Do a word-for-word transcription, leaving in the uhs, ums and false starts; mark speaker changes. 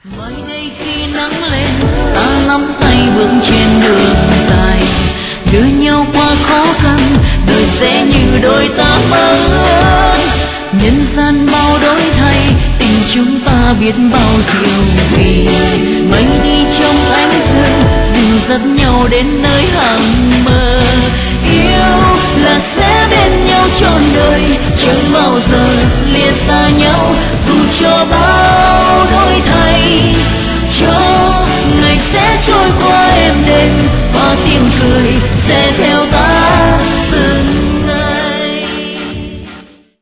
Speaker 1: Mới đây khi nắng lên, ta nắm tay bước trên đường dài, đưa nhau qua khó khăn, đời sẽ như đôi ta mơ ước. Nhân gian bao đổi thay, tình chúng ta biết bao diệu kỳ. Mây đi trong ánh dương, dìu dắt nhau đến nơi hằng mơ. Yêu là sẽ bên nhau trọn đời, chẳng bao giờ